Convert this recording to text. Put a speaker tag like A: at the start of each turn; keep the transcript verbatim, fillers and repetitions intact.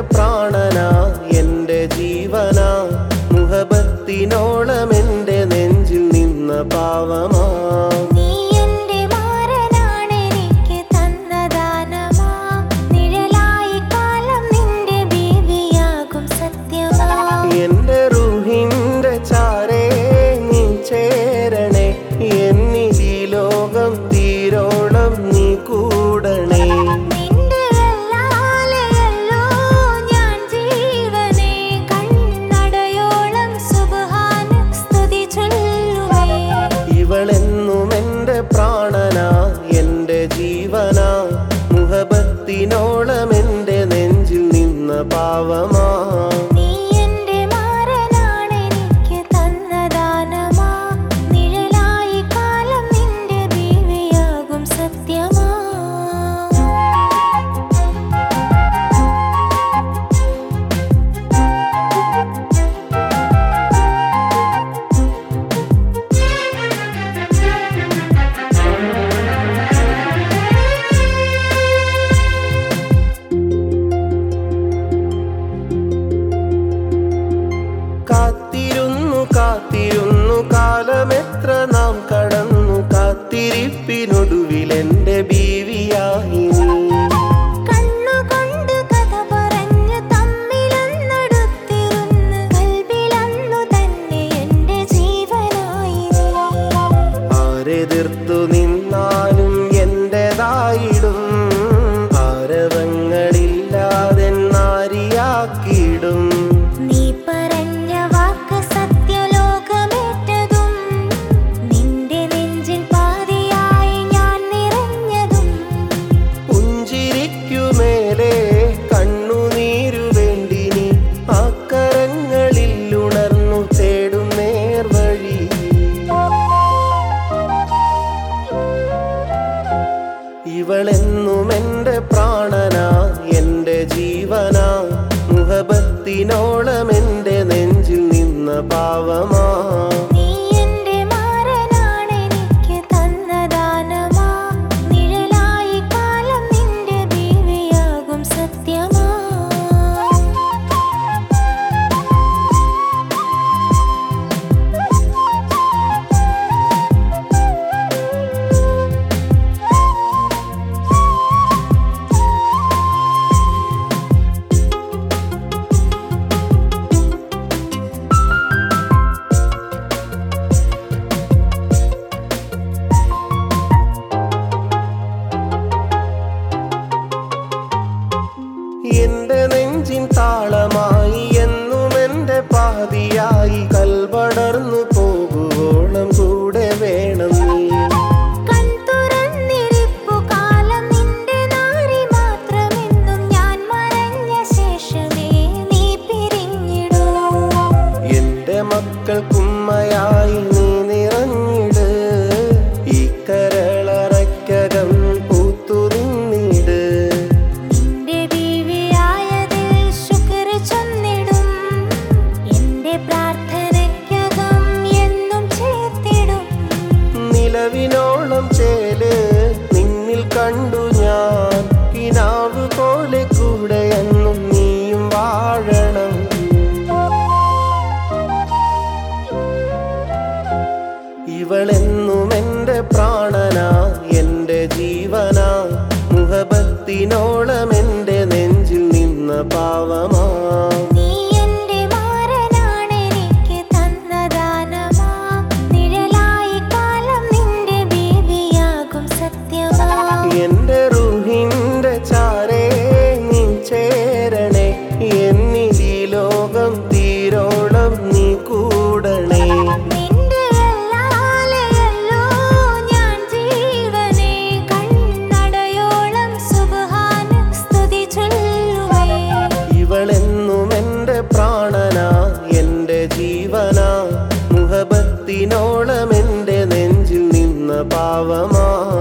A: പ്രാണനാ എൻ്റെ ജീവനാ മുഹബത്തിനോളം എൻ്റെ നെഞ്ചിൽ നിന്ന പാവമാ എൻ്റെ റൂഹിൻ്റെ ചാരേ നീ ചേരണേ എന്നിൽ ഈ ലോകം തീരോളം നീ കൂടണേ ഇവളെന്നും എൻ്റെ പ്രാണനാ എൻ്റെ ജീവനാ മുഹബത്തിനോളം എൻ്റെ നെഞ്ചിൽ നിന്ന പാവമാ കാത്തിരുന്നു കാത്തിരുന്നു കാലമെത്ര നാം കടന്നു കാത്തിരിപ്പിനൊടുവിൽ എൻ്റെ ബീവിയായി
B: കണ്ണുകൊണ്ട് കഥ പറഞ്ഞു തമ്മിലൊന്നടുത്തിരുന്ന് കൽബിലന്നു തന്നെ എൻ്റെ ജീവനായി
A: ആരെതിർത്തു നിന്നാലും എൻ്റെതായിടും ആരവങ്ങളില്ലാതെ നാരിയാക്കിയിടും ഇവളെന്നും എൻ്റെ പ്രാണനാ എൻ്റെ ജീവനാ മുഹബത്തിനോളം എൻ്റെ നെഞ്ചിൽ നിന്ന പാവമാ എൻ്റെ നെഞ്ചിൻ താളമായി എന്നും എൻ്റെ പാതിയായി കൽപടർന്നു പോകുവോളം കൂടെ വേണം നീ
B: കൺതുറന്നിരിപ്പു കാലം നിന്റെ നാരി മാത്രമെന്നും ഞാൻ മറഞ്ഞ ശേഷമേ നീ പിരിഞ്ഞിടൂ
A: എൻ്റെ മക്കൾക്കുമ്മയായി നീ നിറഞ്ഞിട് ഈ കരളറയ്ക്കകം പൂത്തു നിന്നിട് നിലവിനോളം ചേല് നിന്നിൽ കണ്ടു ഞാൻ കിനാവ് പോലെ കൂടെ എന്നും നീയും വാഴണം ഇവളെന്നും എൻ്റെ പ്രാണനാ എൻ്റെ ജീവനാ മുഹബത്തിനോളം എൻ്റെ നെഞ്ചിൽ നിന്ന പാവമാ എൻ്റെ റൂഹിൻ്റെ ചാരേ നീ ചേരണേ എന്നിൽ ഈ ലോകം തീരോളം നീ കൂടണേ ഇവളെന്നും എൻ്റെ പ്രാണനാ എൻ്റെ ജീവനാ മുഹബത്തിനോളം എൻ്റെ നെഞ്ചിൽ നിന്ന പാവമാ